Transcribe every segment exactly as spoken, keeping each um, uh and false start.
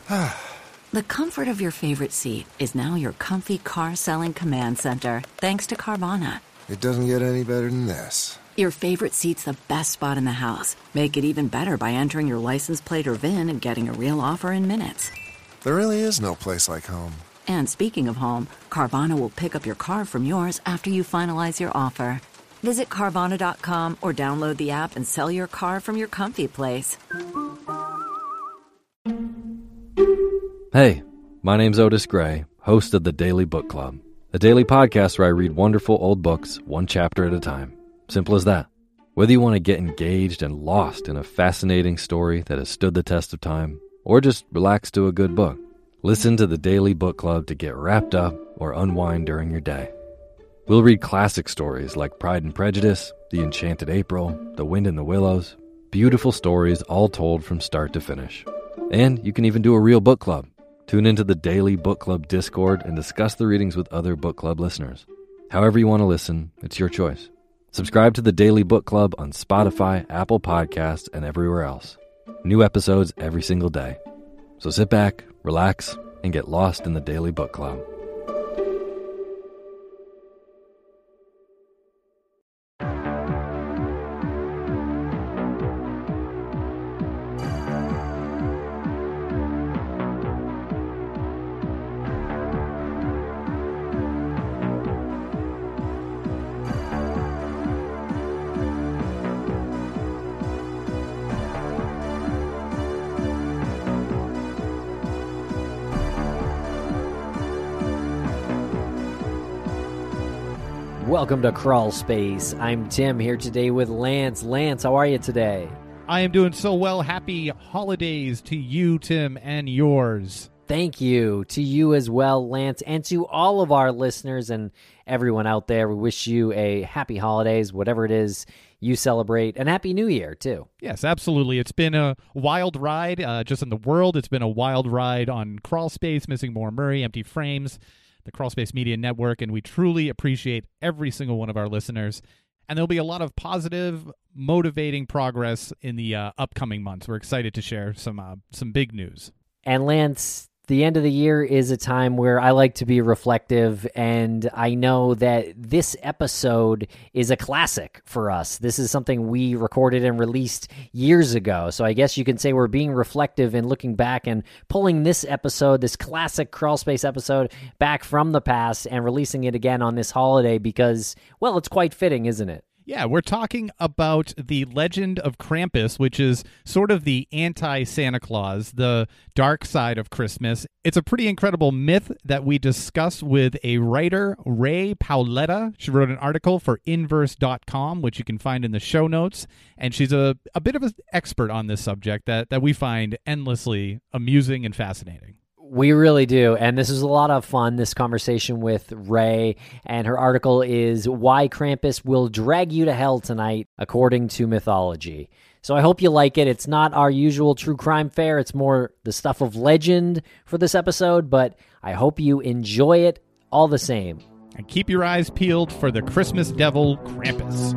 The comfort of your favorite seat is now your comfy car selling command center, thanks to Carvana. It doesn't get any better than this. Your favorite seat's the best spot in the house. Make it even better by entering your license plate or V I N and getting a real offer in minutes. There really is no place like home. And speaking of home, Carvana will pick up your car from yours after you finalize your offer. Visit Carvana dot com or download the app and sell your car from your comfy place. Hey, my name's Otis Gray, host of the Daily Book Club, a daily podcast where I read wonderful old books one chapter at a time. Simple as that. Whether you want to get engaged and lost in a fascinating story that has stood the test of time, or just relax to a good book, listen to the Daily Book Club to get wrapped up or unwind during your day. We'll read classic stories like Pride and Prejudice, The Enchanted April, The Wind in the Willows, beautiful stories all told from start to finish. And you can even do a real book club. Tune into the Daily Book Club Discord and discuss the readings with other book club listeners. However you want to listen, it's your choice. Subscribe to the Daily Book Club on Spotify, Apple Podcasts, and everywhere else. New episodes every single day. So sit back, relax, and get lost in the Daily Book Club. Welcome to Crawl Space. I'm Tim here today with Lance. Lance, how are you today? I am doing so well. Happy holidays to you, Tim, and yours. Thank you to you as well, Lance, and to all of our listeners and everyone out there. We wish you a happy holidays, whatever it is you celebrate, and happy new year, too. Yes, absolutely. It's been a wild ride uh, just in the world. It's been a wild ride on Crawl Space, Missing More Murray, Empty Frames, the Crawl Space Media Network, and we truly appreciate every single one of our listeners. And there'll be a lot of positive, motivating progress in the uh, upcoming months. We're excited to share some uh, some big news. And Lance, the end of the year is a time where I like to be reflective, and I know that this episode is a classic for us. This is something we recorded and released years ago, so I guess you can say we're being reflective and looking back and pulling this episode, this classic Crawl Space episode, back from the past and releasing it again on this holiday because, well, it's quite fitting, isn't it? Yeah, we're talking about the legend of Krampus, which is sort of the anti-Santa Claus, the dark side of Christmas. It's a pretty incredible myth that we discuss with a writer, Ray Paoletta. She wrote an article for Inverse dot com, which you can find in the show notes, and she's a, a bit of an expert on this subject that, that we find endlessly amusing and fascinating. We really do, and this is a lot of fun, this conversation with Ray, and her article is Why Krampus Will Drag You to Hell Tonight, According to Mythology. So I hope you like it. It's not our usual true crime fare. It's more the stuff of legend for this episode, but I hope you enjoy it all the same. And keep your eyes peeled for the Christmas devil, Krampus.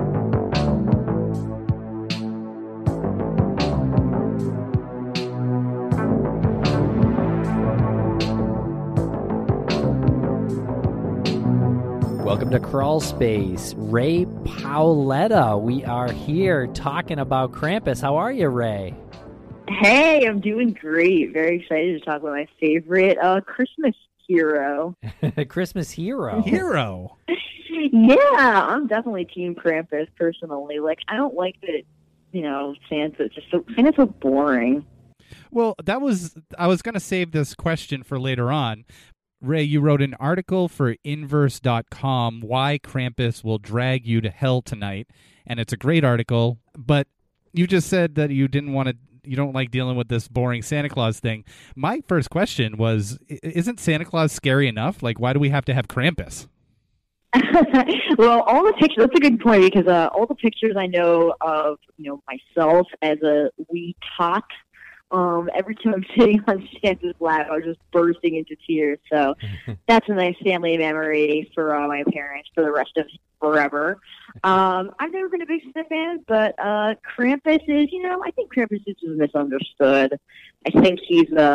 Welcome to Crawl Space. Ray Paoletta. We are here talking about Krampus. How are you, Ray? Hey, I'm doing great. Very excited to talk about my favorite uh, Christmas hero. Christmas hero? Hero? Yeah, I'm definitely Team Krampus, personally. Like, I don't like that, you know, Santa's just so, Santa's so boring. Well, that was, I was going to save this question for later on. Ray, you wrote an article for Inverse dot com, Why Krampus Will Drag You to Hell Tonight, and it's a great article, but you just said that you didn't want to, you don't like dealing with this boring Santa Claus thing. My first question was, isn't Santa Claus scary enough? Like, why do we have to have Krampus? Well, all the pictures, that's a good point, because uh, all the pictures I know of, you know, myself as a wee tot, Um, every time I'm sitting on Santa's lap, I was just bursting into tears. So that's a nice family memory for uh, my parents for the rest of forever. Um, I've never been a big Santa fan, but uh, Krampus is, you know, I think Krampus is just misunderstood. I think he's a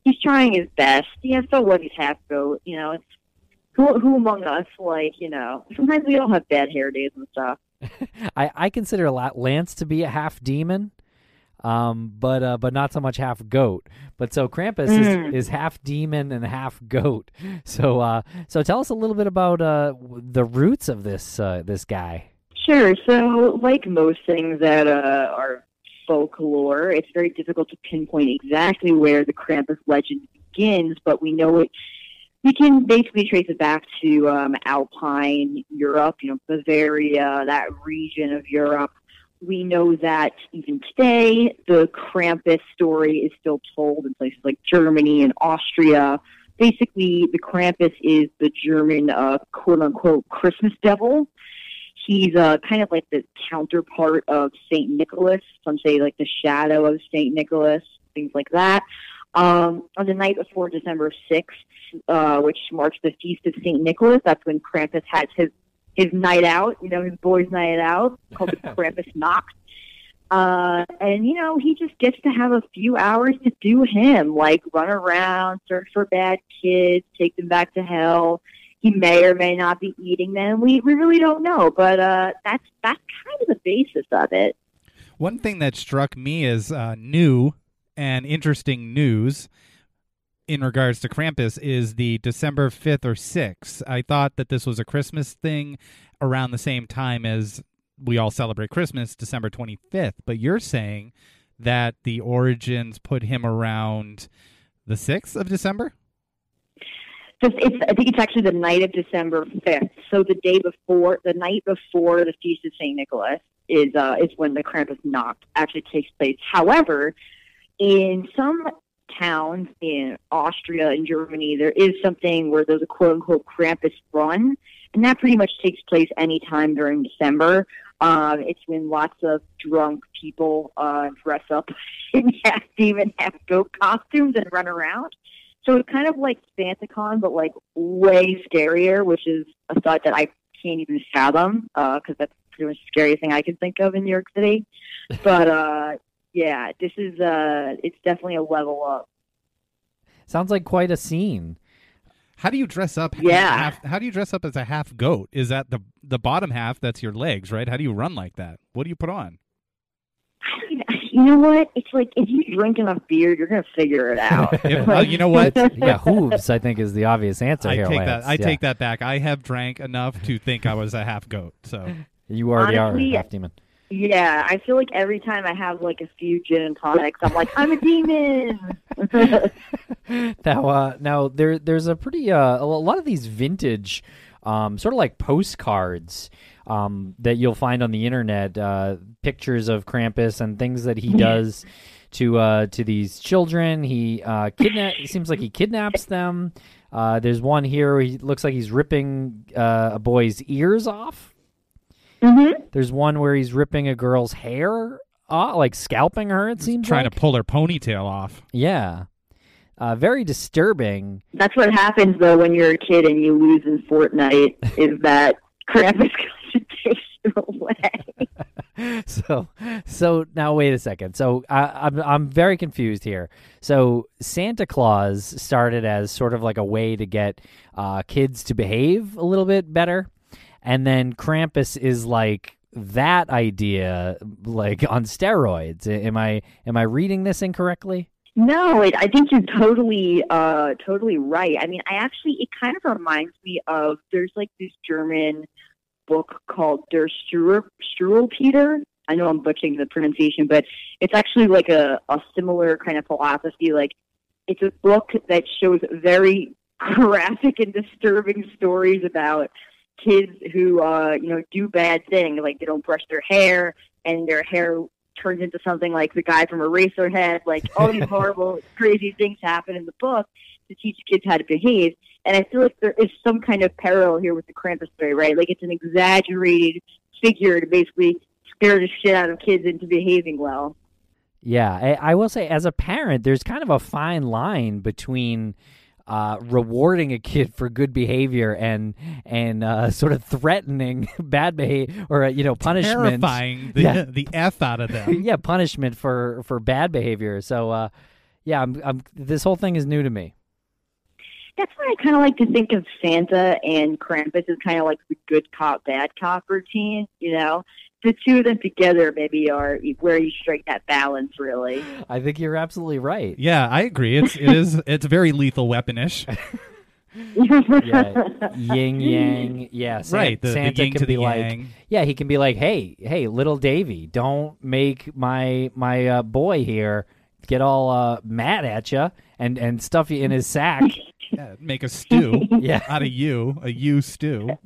he's trying his best. Yeah, so what? He's half goat. You know, it's who who among us, like, you know, sometimes we all have bad hair days and stuff. I, I consider Lance to be a half demon, um, but uh, but not so much half goat. But so Krampus Mm. is, is half demon and half goat. So uh, so tell us a little bit about uh, the roots of this uh, this guy. Sure. So, like most things that uh, are folklore, it's very difficult to pinpoint exactly where the Krampus legend begins, but we know it. We can basically trace it back to um, Alpine Europe, you know, Bavaria, that region of Europe. We know that even today, the Krampus story is still told in places like Germany and Austria. Basically, the Krampus is the German, uh, quote-unquote, Christmas devil. He's uh, kind of like the counterpart of Saint Nicholas. Some say like the shadow of Saint Nicholas, things like that. Um, on the night before December sixth, uh, which marks the feast of Saint Nicholas, that's when Krampus has his, his night out, you know, his boys' night out, called the Krampus Nacht. Uh, and, you know, he just gets to have a few hours to do him, like run around, search for bad kids, take them back to hell. He may or may not be eating them. We we really don't know, but uh, that's that's kind of the basis of it. One thing that struck me as uh, new and interesting news in regards to Krampus is the December fifth or sixth. I thought that this was a Christmas thing around the same time as we all celebrate Christmas, December twenty-fifth. But you're saying that the origins put him around the sixth of December? Just, it's, I think it's actually the night of December fifth. So the day before, the night before the Feast of Saint Nicholas is uh, is when the Krampus Nacht actually takes place. However, in some towns in Austria and Germany, there is something where there's a quote-unquote Krampus run, and that pretty much takes place anytime during December. Um, it's when lots of drunk people uh, dress up in half demon, half goat costumes and run around. So it's kind of like SantaCon, but like way scarier, which is a thought that I can't even fathom, because uh, that's pretty much the scariest thing I can think of in New York City. But uh, yeah, this is uh, it's definitely a level up. Sounds like quite a scene. How do you dress up? Yeah. Half, how do you dress up as a half goat? Is that the the bottom half? That's your legs, right? How do you run like that? What do you put on? You know what? It's like if you drink enough beer, you're gonna figure it out. If, uh, you know what? Yeah, hooves, I think, is the obvious answer I here, take Lance. that. I Yeah. take that back. I have drank enough to think I was a half goat. So You already Honestly, are half demon. Yeah, I feel like every time I have like a few gin and tonics, I'm like, I'm a demon. Now, uh, now there, there's a pretty uh, a lot of these vintage, um, sort of like postcards um, that you'll find on the internet, uh, pictures of Krampus and things that he does to uh, to these children. He uh, kidnap. It seems like he kidnaps them. Uh, there's one here where he looks like he's ripping uh, a boy's ears off. Mm-hmm. There's one where he's ripping a girl's hair off, like scalping her. It seems trying like. to pull her ponytail off. Yeah. Uh, very disturbing. That's what happens though when you're a kid and you lose in Fortnite. Is that Krampus comes and takes you away? so, so now wait a second. So I, I'm I'm very confused here. So Santa Claus started as sort of like a way to get uh, kids to behave a little bit better, and then Krampus is like that idea, like on steroids. Am I am I reading this incorrectly? No, it, I think you're totally, uh, totally right. I mean, I actually, it kind of reminds me of, there's like this German book called Der Struer, Struwelpeter. I know I'm butchering the pronunciation, but it's actually like a, a similar kind of philosophy. Like, it's a book that shows very graphic and disturbing stories about kids who, uh, you know, do bad things. Like, they don't brush their hair, and their hair turns into something like the guy from Eraserhead. Like, all these horrible, crazy things happen in the book to teach kids how to behave. And I feel like there is some kind of parallel here with the Krampus story, right? Like, it's an exaggerated figure to basically scare the shit out of kids into behaving well. Yeah, I, I will say, as a parent, there's kind of a fine line between uh, rewarding a kid for good behavior and and uh, sort of threatening bad behavior, or uh, you know, punishment. Terrifying the, Yeah. the F out of them. Yeah, punishment for, for bad behavior. So, uh, Yeah, I'm, I'm, this whole thing is new to me. That's why I kind of like to think of Santa and Krampus as kind of like the good cop, bad cop routine, you know? The two of them together maybe are where you strike that balance, really. I think you're absolutely right. Yeah, I agree. It's it is it's very lethal weaponish. Yeah, yin yang. Yeah, San- right. The, Santa the yin can to be the like, yang. yeah, he can be like, hey, hey, little Davy, don't make my my uh, boy here get all uh, mad at you and and stuff you in his sack. Yeah, make a stew Yeah. out of you, a you stew.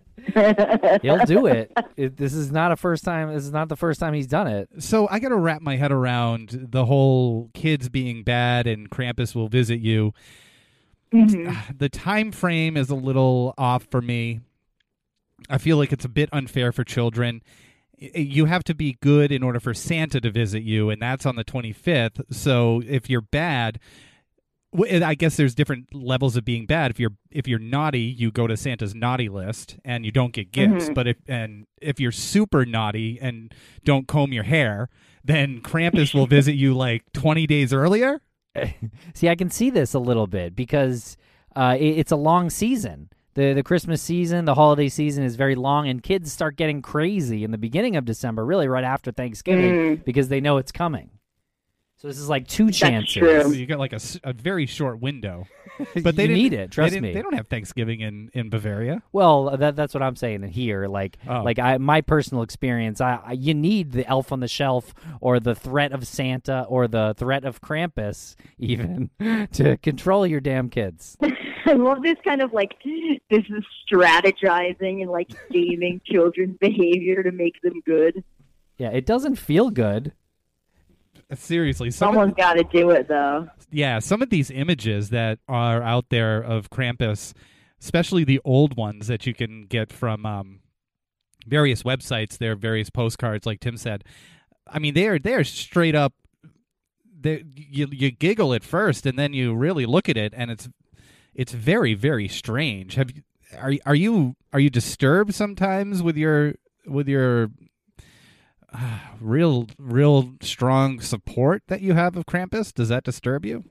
He'll do it. it. This is not a first time. This is not the first time he's done it. So I got to wrap my head around the whole kids being bad and Krampus will visit you. Mm-hmm. The time frame is a little off for me. I feel like it's a bit unfair for children. You have to be good in order for Santa to visit you, and that's on the twenty-fifth. So if you're bad, I guess there's different levels of being bad. If you're if you're naughty, you go to Santa's naughty list and you don't get gifts. Mm-hmm. But if and if you're super naughty and don't comb your hair, then Krampus will visit you like twenty days earlier. See, I can see this a little bit because uh, it, it's a long season. The the Christmas season, the holiday season is very long, and kids start getting crazy in the beginning of December, really right after Thanksgiving, Mm. because they know it's coming. So this is like two That's chances. true. So you got like a, s- a very short window. But But they you didn't- need it. Trust they didn't- me. They don't have Thanksgiving in, in Bavaria. Well, that that's what I'm saying here. Like, Oh. like I, my personal experience, I, I you need the elf on the shelf or the threat of Santa or the threat of Krampus even to control your damn kids. I love this kind of like this is strategizing and like gaming children's behavior to make them good. Yeah, it doesn't feel good. Seriously, some of, Someone's got to do it though. yeah, some of these images that are out there of Krampus, especially the old ones that you can get from um, various websites, their various postcards, like Tim said. I mean, they're they're straight up. They you you giggle at first, and then you really look at it, and it's it's very very strange. Have you are are you are you disturbed sometimes with your with your uh, real real strong support that you have of Krampus? Does that disturb you?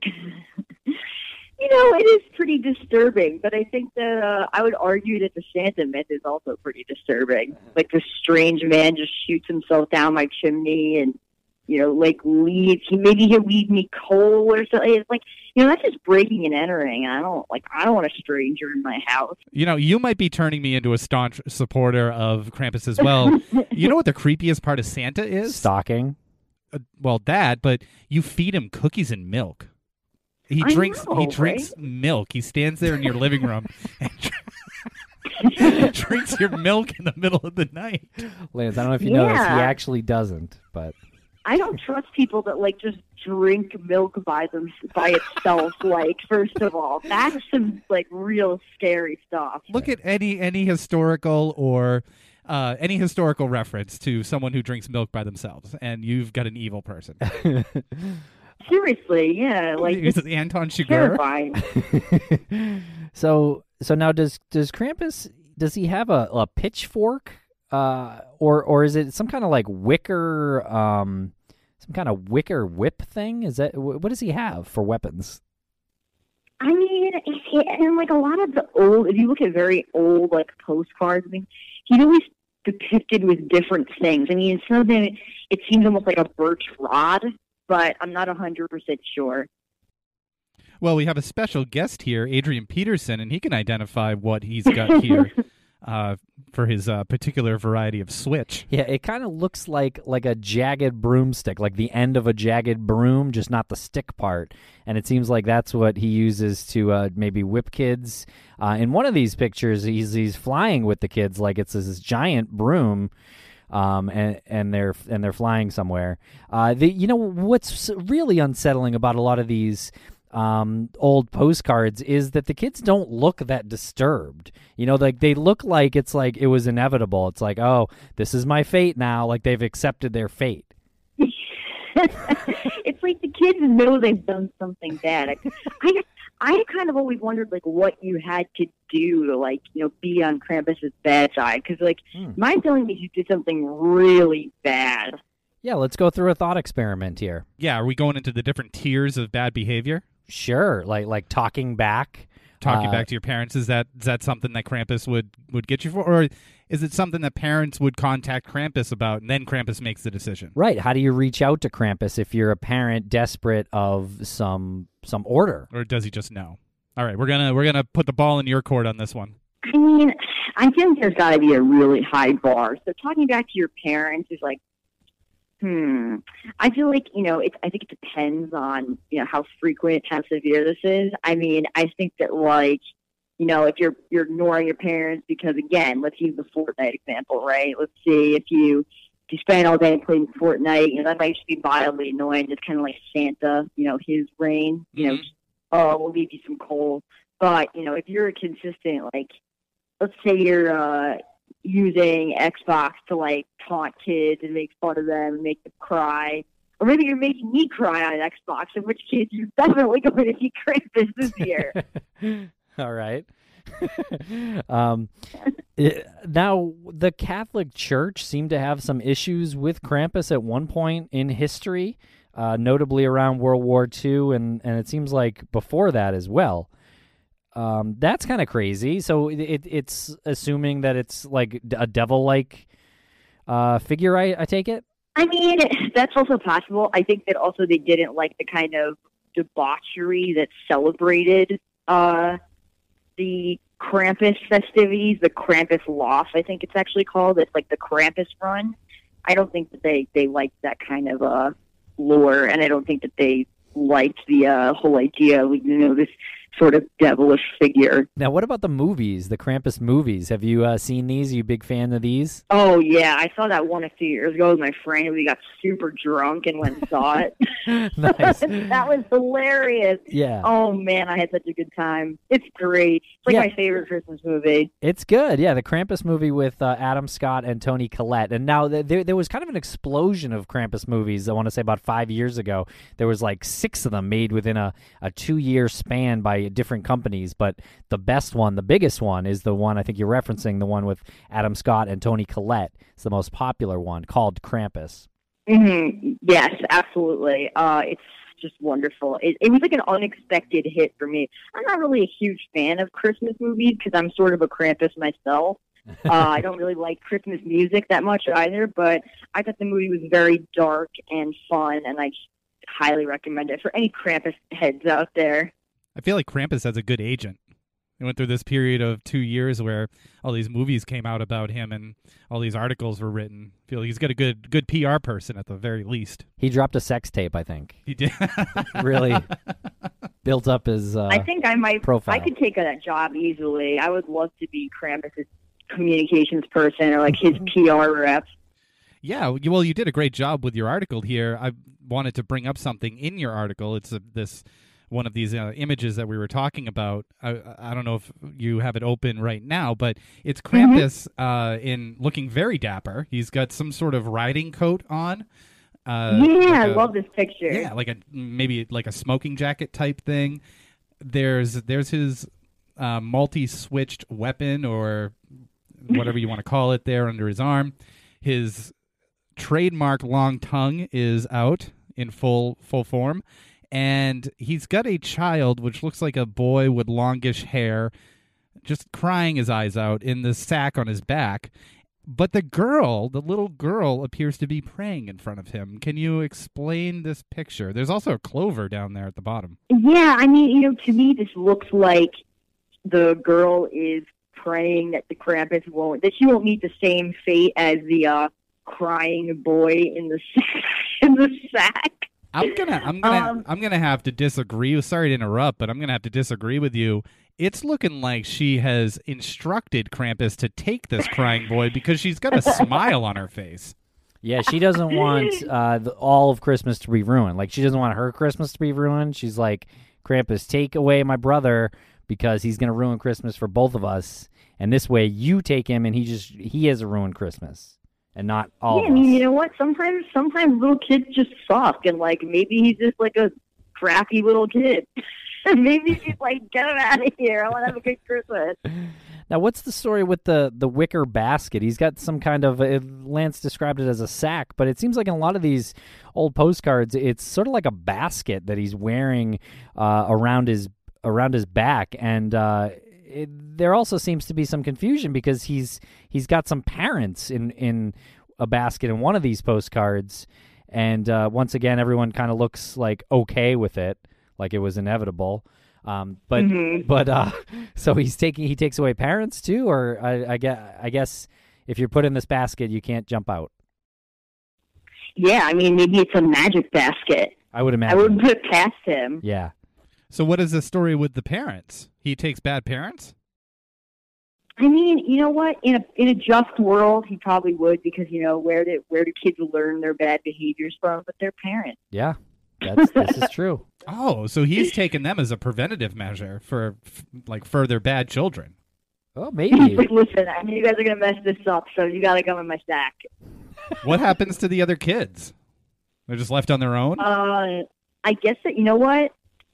You know, it is pretty disturbing, but I think that uh, I would argue that the Santa myth is also pretty disturbing. Like this strange man just shoots himself down my chimney and, you know, like leaves. He maybe he'll leave me coal or something. It's like, you know, that's just breaking and entering. I don't like. I don't want a stranger in my house. You know, you might be turning me into a staunch supporter of Krampus as well. You know what the creepiest part of Santa is? Stalking. Uh, well, that, but you feed him cookies and milk. He I drinks. know, he drinks right? milk. He stands there in your living room and drinks your milk in the middle of the night. Lance, I don't know if you know this. He Yeah. actually doesn't, but I don't trust people that like just drink milk by them by itself. Like, first of all, that's some like real scary stuff. Look at any any historical or uh, any historical reference to someone who drinks milk by themselves, and you've got an evil person. Seriously, yeah, like Is it's it Anton Chigurh? terrifying. so so now does does Krampus does he have a, a pitchfork uh or or is it some kind of like wicker um some kind of wicker whip thing? Is that wh- what does he have for weapons? I mean, he, and like a lot of the old, if you look at very old like postcards, I mean, he's always depicted with different things. I mean, some of them, it seems almost like a birch rod, but I'm not one hundred percent sure. Well, we have a special guest here, Adrian Peterson, and he can identify what he's got here uh, for his uh, particular variety of switch. Yeah, it kind of looks like like a jagged broomstick, like the end of a jagged broom, just not the stick part. And it seems like that's what he uses to uh, maybe whip kids. Uh, in one of these pictures, he's he's flying with the kids like it's this giant broom. Um, and, and they're and they're flying somewhere. Uh, the, you know what's really unsettling about a lot of these um, old postcards is that the kids don't look that disturbed. You know, like they look like it's like it was inevitable. It's like, oh, this is my fate now. Like they've accepted their fate. It's like the kids know they've done something bad. I, I, I kind of always wondered like what you had to do to like you know be on Krampus's bad side because like Hmm. my feeling is you did something really bad. Yeah, let's go through a thought experiment here. Yeah, are we going into the different tiers of bad behavior? Sure, like like talking back. Talking uh, back to your parents, is that is that something that Krampus would, would get you for? Or is it something that parents would contact Krampus about, and then Krampus makes the decision? Right. How do you reach out to Krampus if you're a parent desperate of some some order? Or does he just know? All right, we're gonna we're gonna put the ball in your court on this one. I mean, I think there's got to be a really high bar. So talking back to your parents is like, hmm. I feel like, you know, it, I think it depends on, you know, how frequent, how severe this is. I mean, I think that, like, you know, if you're you're ignoring your parents because, again, let's use the Fortnite example, right? Let's see if you if you spend all day playing Fortnite, you know, that might just be violently annoying, just kind of like Santa, you know, his reign, you know, Mhm. oh, we'll leave you some coal. But, you know, if you're a consistent, like, let's say you're uh, using Xbox to, like, taunt kids and make fun of them and make them cry. Or maybe you're making me cry on an Xbox, in which case you're definitely going to see Krampus this year. All right. um, it- now, the Catholic Church seemed to have some issues with Krampus at one point in history, uh, notably around World War Two, and, and it seems like before that as well. Um, that's kind of crazy. So it, it, it's assuming that it's like a devil-like uh, figure, I, I take it? I mean, that's also possible. I think that also they didn't like the kind of debauchery that celebrated uh, the Krampus festivities, the Krampus Loft, I think it's actually called. It's like the Krampus Run. I don't think that they, they liked that kind of uh, lore, and I don't think that they liked the uh, whole idea of, you know, this sort of devilish figure. Now, what about the movies, the Krampus movies? Have you uh, seen these? Are you a big fan of these? Oh, yeah. I saw that one a few years ago with my friend, and we got super drunk and went and saw it. Nice. That was hilarious. Yeah. Oh, man, I had such a good time. It's great. It's like Yeah. my favorite Christmas movie. It's good, yeah. The Krampus movie with uh, Adam Scott and Toni Collette, and now th- there there was kind of an explosion of Krampus movies. I want to say about five years ago, there was like six of them made within a, a two year span by different companies. But the best one, the biggest one, is the one I think you're referencing, the one with Adam Scott and Toni Collette. It's the most popular one, called Krampus. Mm-hmm. Yes, absolutely. Uh, it's just wonderful. It, it was like an unexpected hit for me. I'm not really a huge fan of Christmas movies because I'm sort of a Krampus myself. uh, I don't really like Christmas music that much either, but I thought the movie was very dark and fun, and I just highly recommend it for any Krampus heads out there. I feel like Krampus has a good agent. He went through this period of two years where all these movies came out about him and all these articles were written. I feel like he's got a good good P R person at the very least. He dropped a sex tape, I think. He did. Really built up his uh, I think I might. profile. I could take that job easily. I would love to be Krampus's communications person or like his P R rep. Yeah, you- well, you did a great job with your article here. I wanted to bring up something in your article. It's a, this one of these uh, images that we were talking about. I, I don't know if you have it open right now, but it's Krampus uh, in looking very dapper. He's got some sort of riding coat on. Uh, yeah, like I a- love this picture. Yeah, like a maybe like a smoking jacket type thing. There's there's his uh, multi-switched weapon or whatever you want to call it there under his arm. His trademark long tongue is out in full full form, and he's got a child which looks like a boy with longish hair, just crying his eyes out in the sack on his back. But the girl, the little girl, appears to be praying in front of him. Can you explain this picture? There's also a clover down there at the bottom. Yeah, I mean, you know, to me, this looks like the girl is praying that the Krampus won't, that she won't meet the same fate as the uh, crying boy in the in the sack. I'm gonna, I'm gonna, Um, I'm gonna have to disagree. Sorry to interrupt, but I'm gonna have to disagree with you. It's looking like she has instructed Krampus to take this crying boy because she's got a smile on her face. Yeah, she doesn't want uh, the, all of Christmas to be ruined. Like, she doesn't want her Christmas to be ruined. She's like, Krampus, take away my brother because he's going to ruin Christmas for both of us. And this way, you take him, and he just he has a ruined Christmas, and not all yeah, of I mean, us. you know what? Sometimes, sometimes little kids just suck, and like maybe he's just like a crappy little kid. Maybe she's like, get him out of here. I want to have a good Christmas. Now, what's the story with the, the wicker basket? He's got some kind of, uh, Lance described it as a sack, but it seems like in a lot of these old postcards, it's sort of like a basket that he's wearing uh, around his around his back. And uh, it, there also seems to be some confusion because he's he's got some parents in, in a basket in one of these postcards. And uh, once again, everyone kind of looks like okay with it, like it was inevitable. Um, but mm-hmm. but uh, so he's taking he takes away parents too, or I, I guess I guess if you're put in this basket, you can't jump out. Yeah, I mean maybe it's a magic basket. I would imagine. I would put it past him. Yeah. So what is the story with the parents? He takes bad parents? I mean, you know what? In a in a just world, he probably would because you know where do where do kids learn their bad behaviors from? But their parents. Yeah. That's, this is true. Oh, so he's taken them as a preventative measure for, f- like, further bad children. Oh, maybe. Like, listen, I mean, you guys are going to mess this up, so you got to come in my stack. What happens to the other kids? They're just left on their own? Uh, I guess that, you know what?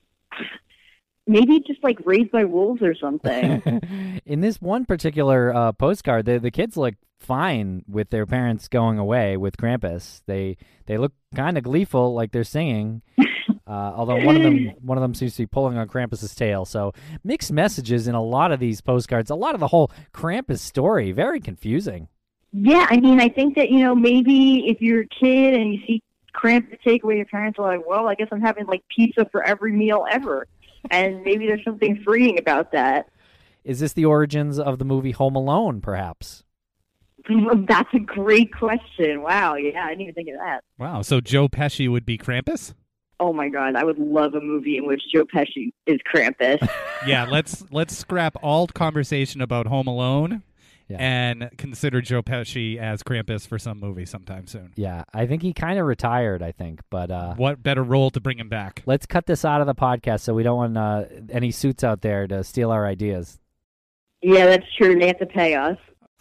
Maybe just, like, raised by wolves or something. In this one particular uh, postcard, the, the kids look fine with their parents going away with Krampus. They they look kind of gleeful, like they're singing. Uh, although one of them one of them seems to be pulling on Krampus's tail. So mixed messages in a lot of these postcards. A lot of the whole Krampus story, very confusing. Yeah, I mean, I think that, you know, maybe if you're a kid and you see Krampus take away your parents, are like, well, I guess I'm having, like, pizza for every meal ever. And maybe there's something freeing about that. Is this the origins of the movie Home Alone, perhaps? That's a great question. Wow, yeah, I didn't even think of that. Wow, so Joe Pesci would be Krampus? Oh my God, I would love a movie in which Joe Pesci is Krampus. Yeah, let's let's scrap all conversation about Home Alone yeah. and consider Joe Pesci as Krampus for some movie sometime soon. Yeah, I think he kind of retired, I think. But uh, what better role to bring him back? Let's cut this out of the podcast so we don't want uh, any suits out there to steal our ideas. Yeah, that's true. They have to pay us.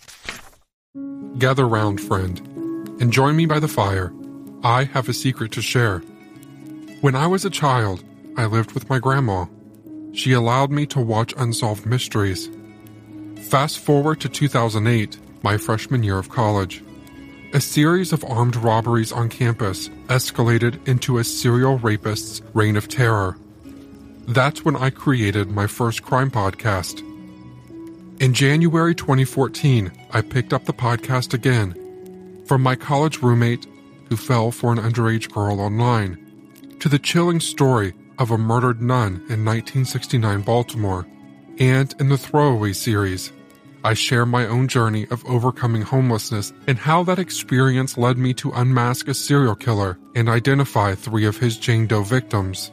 Gather round, friend, and join me by the fire. I have a secret to share. When I was a child, I lived with my grandma. She allowed me to watch unsolved mysteries. Fast forward to two thousand eight, my freshman year of college. A series of armed robberies on campus escalated into a serial rapist's reign of terror. That's when I created my first crime podcast. In January twenty fourteen, I picked up the podcast again, from my college roommate who fell for an underage girl online, to the chilling story of a murdered nun in nineteen sixty-nine Baltimore, and in the Throwaway series, I share my own journey of overcoming homelessness and how that experience led me to unmask a serial killer and identify three of his Jane Doe victims.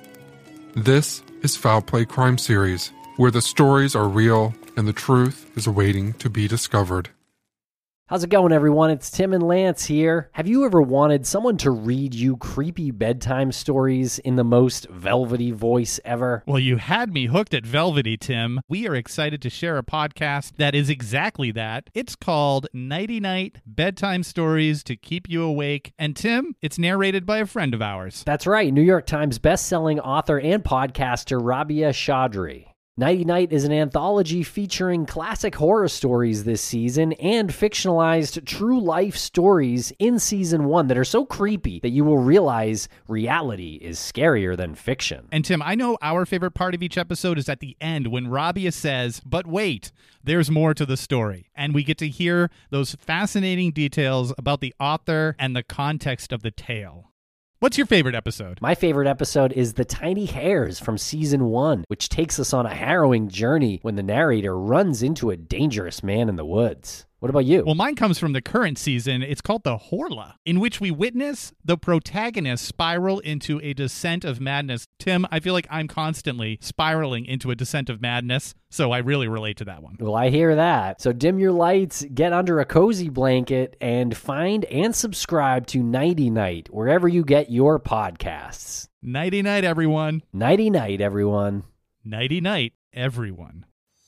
This is Foul Play Crime Series, where the stories are real and the truth is waiting to be discovered. How's it going, everyone? It's Tim and Lance here. Have you ever wanted someone to read you creepy bedtime stories in the most velvety voice ever? Well, you had me hooked at velvety, Tim. We are excited to share a podcast that is exactly that. It's called Nighty Night Bedtime Stories to Keep You Awake. And Tim, it's narrated by a friend of ours. That's right, New York Times bestselling author and podcaster Rabia Chaudhry. Nighty Night is an anthology featuring classic horror stories this season and fictionalized true-life stories in season one that are so creepy that you will realize reality is scarier than fiction. And Tim, I know our favorite part of each episode is at the end when Rabia says, but wait, there's more to the story. And we get to hear those fascinating details about the author and the context of the tale. What's your favorite episode? My favorite episode is The Tiny Hairs from season one, which takes us on a harrowing journey when the narrator runs into a dangerous man in the woods. What about you? Well, mine comes from the current season. It's called The Horla, in which we witness the protagonist spiral into a descent of madness. Tim, I feel like I'm constantly spiraling into a descent of madness, so I really relate to that one. Well, I hear that. So dim your lights, get under a cozy blanket, and find and subscribe to Nighty Night, wherever you get your podcasts. Nighty night, everyone. Nighty night, everyone. Nighty night, everyone.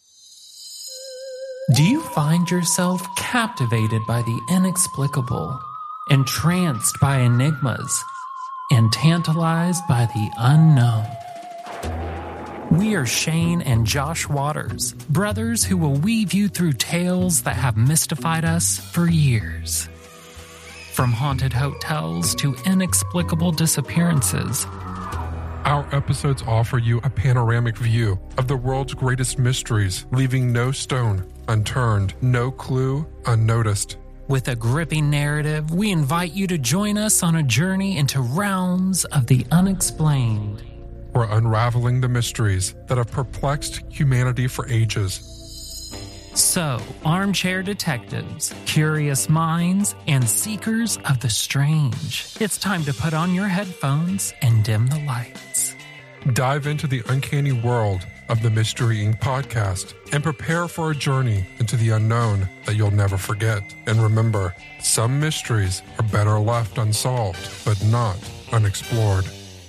Do you find yourself captivated by the inexplicable, entranced by enigmas, and tantalized by the unknown? We We are Shane and Josh Waters, brothers who will weave you through tales that have mystified us for years. From haunted hotels to inexplicable disappearances, Our episodes offer you a panoramic view of the world's greatest mysteries, leaving no stone unturned, no clue unnoticed. with a gripping narrative, we invite you to join us on a journey into realms of the unexplained. We're unraveling the mysteries that have perplexed humanity for ages. So, armchair detectives, curious minds, and seekers of the strange, it's time to put on your headphones and dim the lights. Dive into the uncanny world of the Mystery Incorporated podcast and prepare for a journey into the unknown that you'll never forget. And remember, some mysteries are better left unsolved, but not unexplored.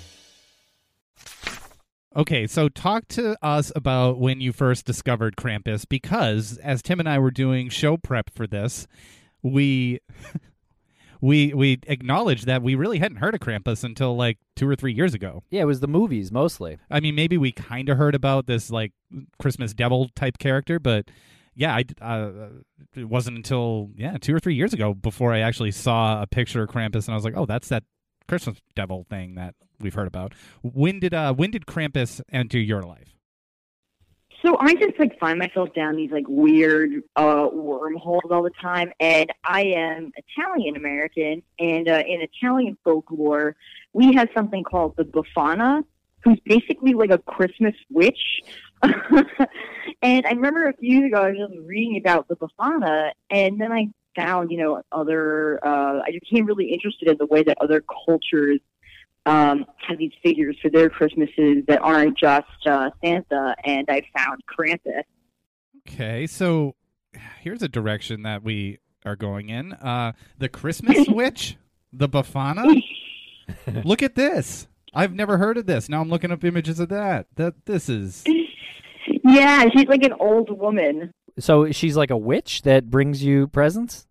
Okay, so talk to us about when you first discovered Krampus, because as Tim and I were doing show prep for this, we we we acknowledged that we really hadn't heard of Krampus until like two or three years ago. Yeah, it was the movies mostly. I mean, maybe we kind of heard about this like Christmas devil type character, but yeah, I uh, it wasn't until yeah two or three years ago before I actually saw a picture of Krampus, and I was like, oh, that's that Christmas devil thing that we've heard about. When did uh when did Krampus enter your life? So I just like find myself down these like weird uh, wormholes all the time, and I am Italian American, and uh, in Italian folklore, we have something called the Befana, who's basically like a Christmas witch. And I remember a few years ago I was just reading about the Befana, and then I found you know other. Uh, I became really interested in the way that other cultures Um, have these figures for their Christmases that aren't just uh, Santa, and I found Krampus. Okay, so here's a direction that we are going in. Uh, the Christmas witch, the Befana. Look at this. I've never heard of this. Now I'm looking up images of that. That this is. Yeah, she's like an old woman. So she's like a witch that brings you presents?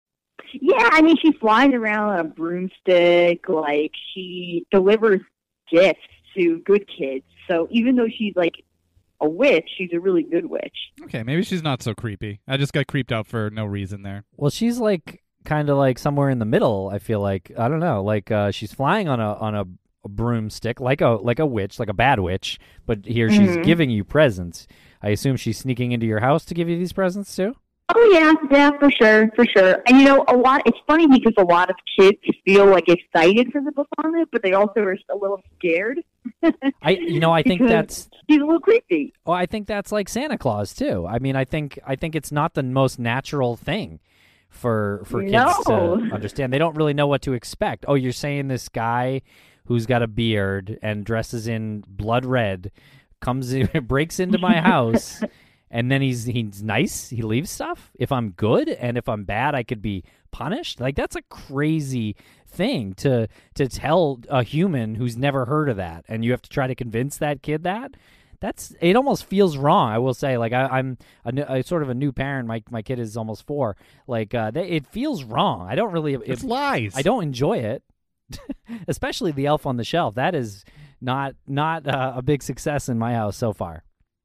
Yeah, I mean, she flies around on a broomstick. Like, she delivers gifts to good kids. So even though she's like a witch, she's a really good witch. Okay, maybe she's not so creepy. I just got creeped out for no reason there. Well, she's like kind of like somewhere in the middle. I feel like I don't know. Like uh, she's flying on a on a, a broomstick, like a like a witch, like a bad witch. But here she's Mm-hmm. giving you presents. I assume she's sneaking into your house to give you these presents too. Oh, yeah, yeah, for sure, for sure. And, you know, a lot, it's funny because a lot of kids feel, like, excited for the Befana, but they also are a little scared. I, you know, I think Because that's. she's a little creepy. Oh, I think that's like Santa Claus too. I mean, I think I think it's not the most natural thing for for kids No. to understand. They don't really know what to expect. Oh, you're saying this guy who's got a beard and dresses in blood red comes in, breaks into my house. And then he's he's nice. He leaves stuff. If I'm good and if I'm bad, I could be punished. Like that's a crazy thing to to tell a human who's never heard of that, and you have to try to convince that kid that. That's it. Almost feels wrong. I will say, like I, I'm a, new- a sort of a new parent. My my kid is almost four. Like uh, they, it feels wrong. I don't really. It, It's lies. I don't enjoy it, especially the Elf on the Shelf. That is not not uh, a big success in my house so far.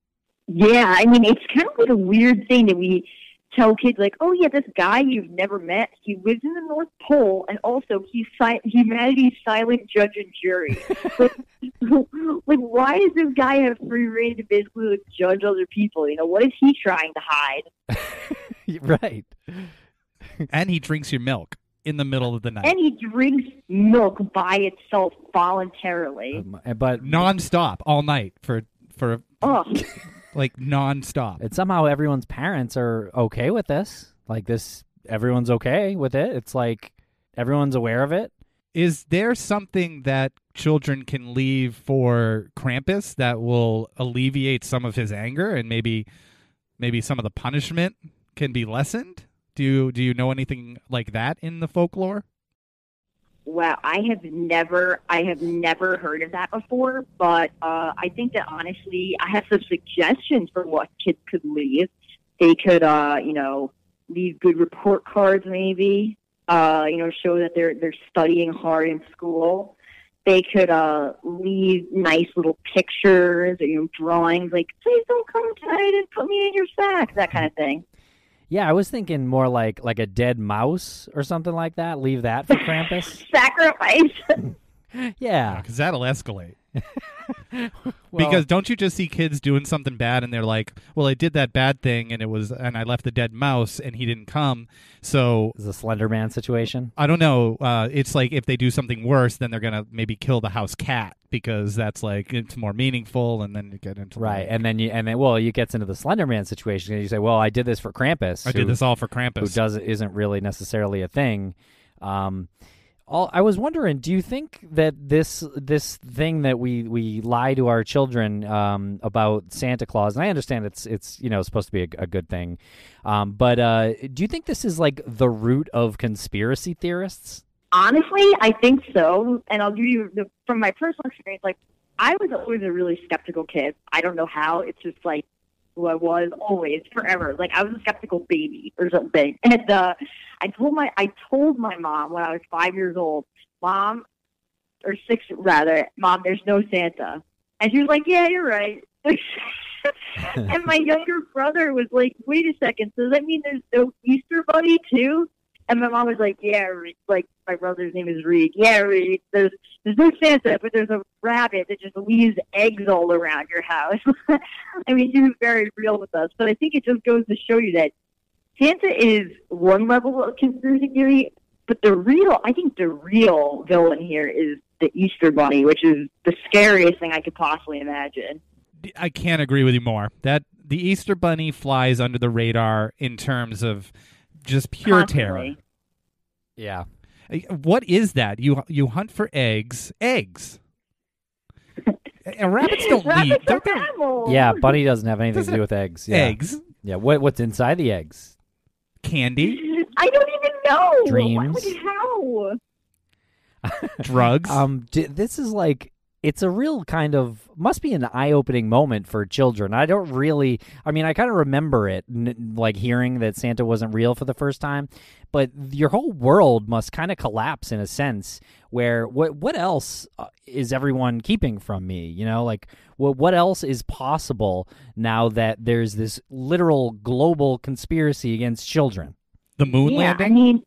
Yeah, I mean, it's kind of like a weird thing that we tell kids, like, oh, yeah, this guy you've never met, he lives in the North Pole, and also he's si- humanity's silent judge and jury. like, like, why does this guy have free reign to basically like, judge other people? You know, what is he trying to hide? Right. And he drinks your milk in the middle of the night. And he drinks milk by itself voluntarily. Um, but Non-stop, all night, for, for Ugh. like, non-stop. And somehow everyone's parents are okay with this. Like this, everyone's okay with it. It's like everyone's aware of it. Is there something that children can leave for Krampus that will alleviate some of his anger and maybe maybe some of the punishment can be lessened? Do you, do you know anything like that in the folklore? Wow, I have never, I have never heard of that before. But uh, I think that honestly, I have some suggestions for what kids could leave. They could, uh, you know, leave good report cards, maybe. Uh, you know, show that they're they're studying hard in school. they could uh, leave nice little pictures or, you know, drawings like, please don't come tonight and put me in your sack, that kind of thing. Yeah, I was thinking more like like a dead mouse or something like that. Leave that for Krampus. Sacrifice. Yeah. Because that'll escalate. Well, Because don't you just see kids doing something bad and they're like, well, I did that bad thing and it was, and I left the dead mouse and he didn't come. So it's a Slender Man situation. I don't know. Uh, it's like if they do something worse, then they're going to maybe kill the house cat because that's like, it's more meaningful. And then you get into Right. like, And then you, and then, well, you gets into the Slender Man situation and you say, well, I did this for Krampus. I who, did this all for Krampus. Who does isn't really necessarily a thing. Um, all, I was wondering, do you think that this this thing that we, we lie to our children um, about Santa Claus, and I understand it's it's you know supposed to be a, a good thing, um, but uh, do you think this is like the root of conspiracy theorists? Honestly, I think so. And I'll give you, the, from my personal experience, like, I was always a really skeptical kid. I don't know how. It's just like who I was always, forever. Like, I was a skeptical baby or something. And uh, I told my I told my mom when I was five years old, Mom, or six rather, Mom, there's no Santa. And she was like, yeah, you're right. And my younger brother was like, wait a second, so does that mean there's no Easter Bunny too? And my mom was like, yeah, Reed. Like, my brother's name is Reed. Yeah, Reed, there's, there's no Santa, but there's a rabbit that just leaves eggs all around your house. I mean, she was very real with us. But I think it just goes to show you that Santa is one level of conspiracy theory, but the real, I think the real villain here is the Easter Bunny, which is the scariest thing I could possibly imagine. I can't agree with you more. That the Easter Bunny flies under the radar in terms of just pure Constantly. terror. Yeah. What is that? You you hunt for eggs. Eggs. And rabbits don't Rabbits leave. are Don't they? mammals. Yeah, Bunny doesn't have anything to Doesn't do with eggs. Yeah. Eggs. Yeah. What what's inside the eggs? Candy. I don't even know. Dreams. What, how? Drugs. Um, d- this is like, it's a real kind of, must be an eye-opening moment for children. I don't really, I mean, I kind of remember it, n- like hearing that Santa wasn't real for the first time, but your whole world must kind of collapse in a sense where, what what else uh, is everyone keeping from me? You know, like, what what else is possible now that there's this literal global conspiracy against children? The moon Yeah, landing. I mean,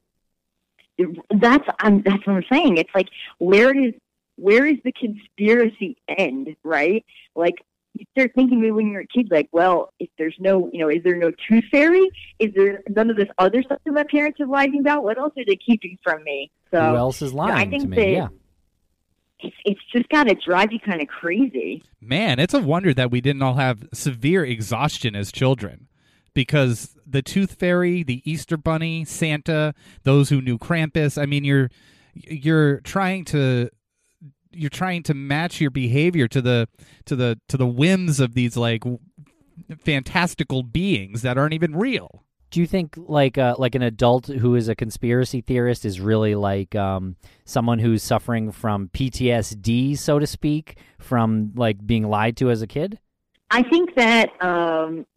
that's um, that's what I'm saying. It's like, where does where is the conspiracy end, right? Like, you start thinking maybe when you're a kid, like, well, if there's no, you know, is there no tooth fairy? Is there none of this other stuff that my parents are lying about? What else are they keeping from me? So Who else is you know, I lying think to me? that Yeah. it's, it's just got to drive you kind of crazy. Man, it's a wonder that we didn't all have severe exhaustion as children. Because the Tooth Fairy, the Easter Bunny, Santa, those who knew Krampus, I mean, you're you're trying to you're trying to match your behavior to the to the to the whims of these like fantastical beings that aren't even real. Do you think like uh, like an adult who is a conspiracy theorist is really like um, someone who's suffering from P T S D, so to speak, from like being lied to as a kid? I think that um,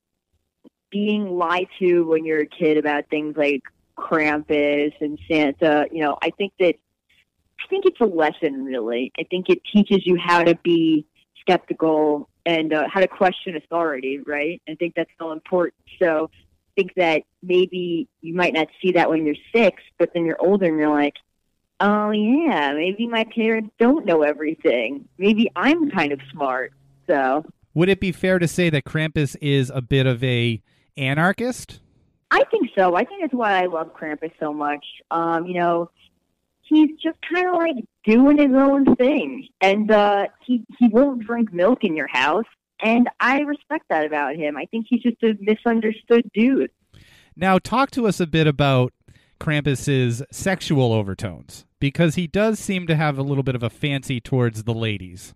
being lied to when you're a kid about things like Krampus and Santa, you know, I think that I think it's a lesson, really. I think it teaches you how to be skeptical and uh, how to question authority, right? I think that's so important. So I think that maybe you might not see that when you're six, but then you're older and you're like, oh, yeah, maybe my parents don't know everything. Maybe I'm kind of smart. So Would it be fair to say that Krampus is a bit of a anarchist? I think so. I think that's why I love Krampus so much. Um, you know, he's just kind of like doing his own thing. And uh, he, he won't drink milk in your house. And I respect that about him. I think he's just a misunderstood dude. Now, talk to us a bit about Krampus's sexual overtones, because he does seem to have a little bit of a fancy towards the ladies.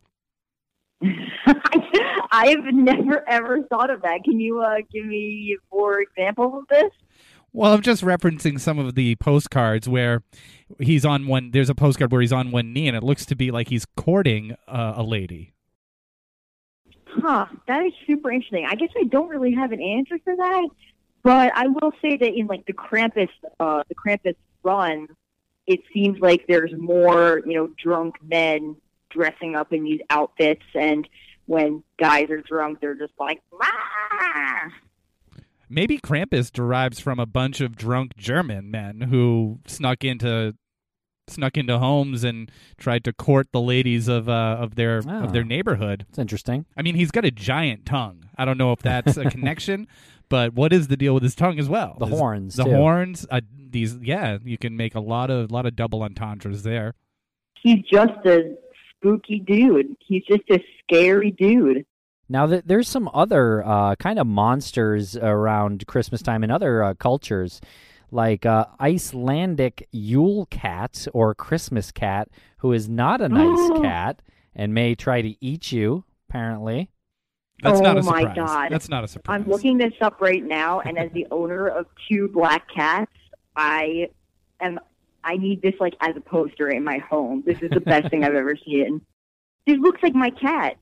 I've never, ever thought of that. Can you uh, give me more examples of this? Well, I'm just referencing some of the postcards where he's on one. There's a postcard where he's on one knee, and it looks to be like he's courting uh, a lady. Huh, that is super interesting. I guess I don't really have an answer for that, but I will say that in like the Krampus, uh, the Krampus run, it seems like there's more, you know, drunk men dressing up in these outfits, and when guys are drunk, they're just like, "Ah!" Maybe Krampus derives from a bunch of drunk German men who snuck into snuck into homes and tried to court the ladies of uh, of their Oh. of their neighborhood. It's interesting. I mean, he's got a giant tongue. I don't know if that's a connection, but what is the deal with his tongue as well? The His- horns, the too. horns. Uh, these, yeah, you can make a lot of lot of double entendres there. He's just a spooky dude. He's just a scary dude. Now, th- there's some other uh, kind of monsters around Christmas time in other uh, cultures, like uh, Icelandic Yule cat or Christmas cat, who is not a nice cat and may try to eat you, apparently. That's oh not a my surprise. God. That's not a surprise. I'm looking this up right now, and as the owner of two black cats, I am. I need this like as a poster in my home. This is the best thing I've ever seen. This looks like my cat.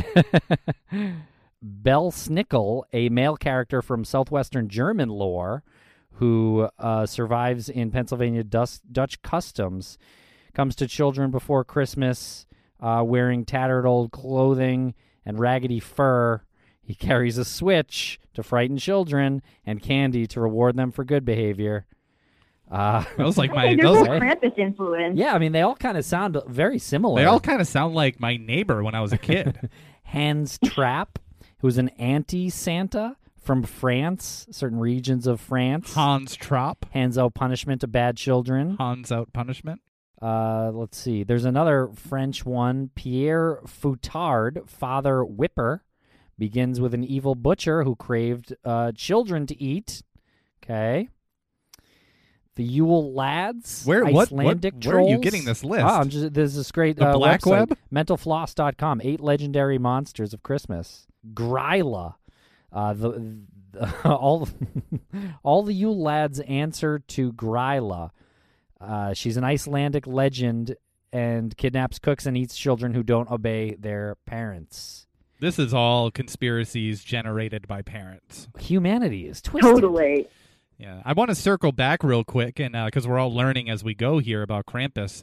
Belsnickel, a male character from southwestern German lore who uh, survives in Pennsylvania Dus- Dutch customs, comes to children before Christmas uh, wearing tattered old clothing and raggedy fur. He carries a switch to frighten children and candy to reward them for good behavior. Uh, That was like my. Hey, That there's was no like, Krampus influence. yeah, I mean, they all kind of sound very similar. they all kind of sound like my neighbor when I was a kid. Hans Trapp, who's an anti-Santa from France, certain regions of France. Hans Trop. Hands out punishment to bad children. Hans out punishment. Uh, let's see. There's another French one. Pierre Foutard, Father Whipper, begins with an evil butcher who craved uh, children to eat. Okay. The Yule Lads, Where- what- what- Icelandic where are you trolls. getting this list? Oh, I'm just, there's this great The uh, Black website, Web? mental floss dot com. Eight legendary monsters of Christmas. Gryla. Uh, the, the all all the Yule Lads answer to Gryla. Uh, she's an Icelandic legend and kidnaps cooks and eats children who don't obey their parents. This is all conspiracies generated by parents. Humanity is twisted. Totally. Yeah, I want to circle back real quick, and because we're all learning as we go here about Krampus.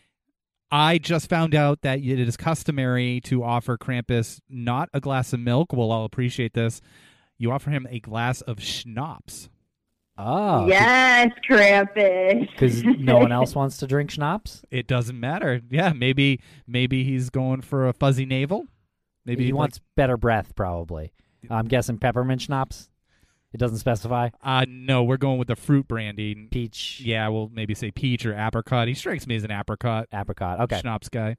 I just found out that it is customary to offer Krampus not a glass of milk. We'll all appreciate this. You offer him a glass of schnapps. Oh, Yes, Krampus. because no one else wants to drink schnapps. It doesn't matter. Yeah, maybe maybe he's going for a fuzzy navel. Maybe he he'd wants better breath, probably. I'm guessing peppermint schnapps. It doesn't specify. Like, uh, no, we're going with the fruit brandy. Peach, Yeah, we'll maybe say peach or apricot. He strikes me as an apricot. apricot. Okay. Schnapps guy.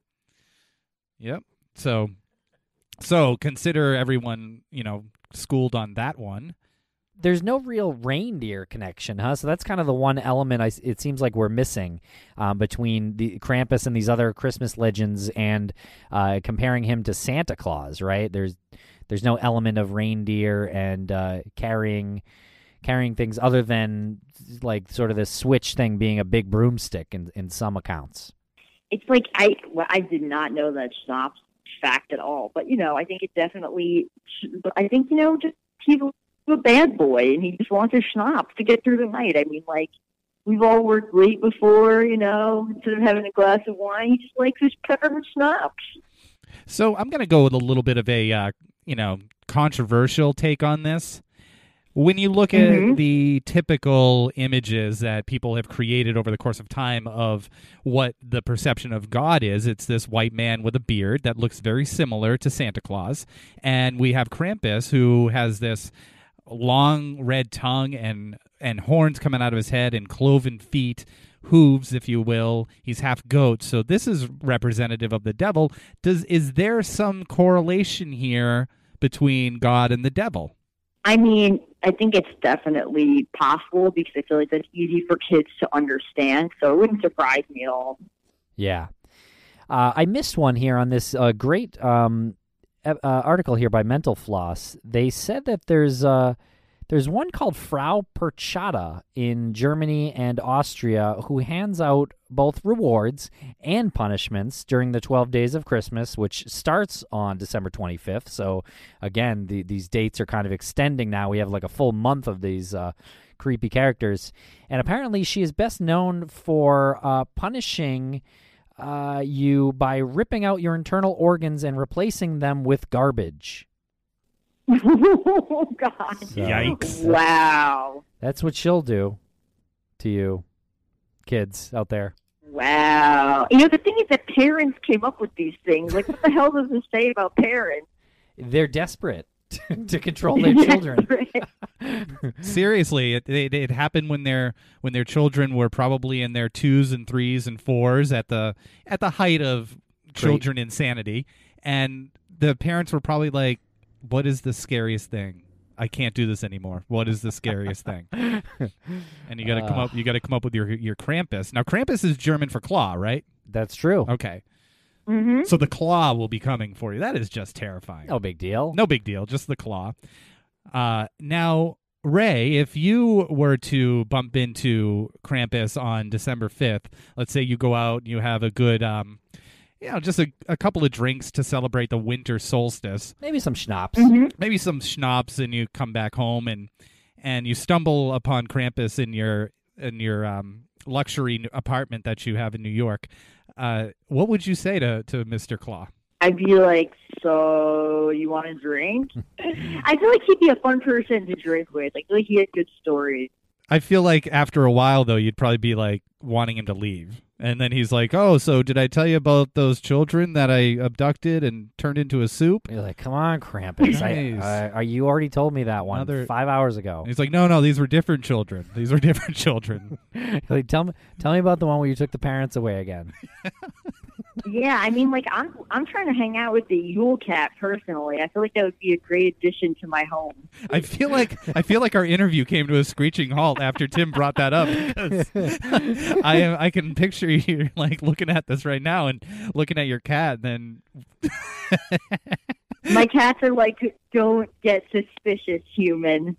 Yep. So, so consider everyone, you know, schooled on that one. There's no real reindeer connection, huh? So that's kind of the one element I, it seems like we're missing um, between the Krampus and these other Christmas legends, and uh, comparing him to Santa Claus, right? There's there's no element of reindeer and uh, carrying carrying things other than like sort of this switch thing being a big broomstick in in some accounts. It's like I well, I did not know that schnapps fact at all, but you know, I think it definitely. I think you know, just he's a bad boy, and he just wants a schnapps to get through the night. I mean, like we've all worked late before, you know. Instead of having a glass of wine, he just likes his peppermint schnapps. So I'm going to go with a little bit of a, uh, you know, controversial take on this. When you look Mhm. at the typical images that people have created over the course of time of what the perception of God is, it's this white man with a beard that looks very similar to Santa Claus. And we have Krampus, who has this long red tongue and, and horns coming out of his head and cloven feet, hooves, if you will. He's half goat. So this is representative of the devil. Does is there some correlation here between God and the devil? I mean, I think it's definitely possible because I feel like that's easy for kids to understand, so it wouldn't surprise me at all. Yeah. Uh, I missed one here on this uh, great um, e- uh, article here by Mental Floss. They said that there's uh, there's one called Frau Perchata in Germany and Austria who hands out both rewards and punishments during the twelve days of Christmas, which starts on December twenty-fifth. So, again, the, these dates are kind of extending now. We have like a full month of these uh, creepy characters. And apparently she is best known for uh, punishing uh, you by ripping out your internal organs and replacing them with garbage. Oh, God. So, Yikes. Wow. That's what she'll do to you, kids out there. Wow. You know, the thing is that parents came up with these things. Like, what the hell does this say about parents? They're desperate to control their children. Seriously, it, it it happened when their when their children were probably in their twos and threes and fours at the at the height of children insanity, and the parents were probably like, "What is the scariest thing? I can't do this anymore. What is the scariest thing?" And you got to come Uh. up. You got to come up with your your Krampus. Now, Krampus is German for claw, right? That's true. Okay. Mm-hmm. So the claw will be coming for you. That is just terrifying. No big deal. No big deal, just the claw. Uh, now, Ray, if you were to bump into Krampus on December fifth, let's say you go out and you have a good, um, you know, just a, a couple of drinks to celebrate the winter solstice, Maybe some schnapps. Mm-hmm. maybe some schnapps, and you come back home and and you stumble upon Krampus in your in your um, luxury apartment that you have in New York. Uh, what would you say to, to Mister Claw? I'd be like, so you want a drink? I feel like he'd be a fun person to drink with. Like, I feel like he had good stories. I feel like after a while, though, you'd probably be like wanting him to leave. And then he's like, oh, so did I tell you about those children that I abducted and turned into a soup? You're like, come on, Krampus. Nice. I, uh, you already told me that one Another- five hours ago. And he's like, no, no, these were different children. These were different children. Like, tell me, tell me about the one where you took the parents away again. Yeah, I mean, like, I'm I'm trying to hang out with the Yule Cat personally. I feel like that would be a great addition to my home. I feel like I feel like our interview came to a screeching halt after Tim brought that up. Because I am, I can picture you like looking at this right now and looking at your cat. And then My cats are like, don't get suspicious, human.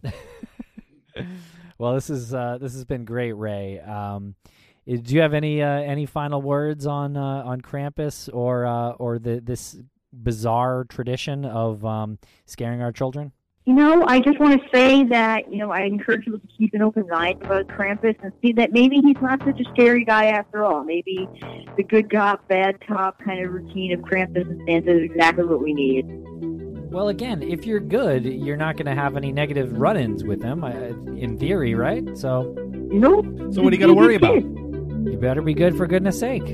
Well, this is uh, this has been great, Ray. Um, i- do you have any uh, any final words on uh, on Krampus or uh, or the this bizarre tradition of um, scaring our children? You know, I just want to say that, you know, I encourage people to keep an open mind about Krampus and see that maybe he's not such a scary guy after all. Maybe the good cop, bad cop kind of routine of Krampus and Santa is exactly what we need. Well, again, if you're good, you're not going to have any negative run-ins with him, uh, in theory, right? So, Nope. so what do you got to worry about? you better be good for goodness sake.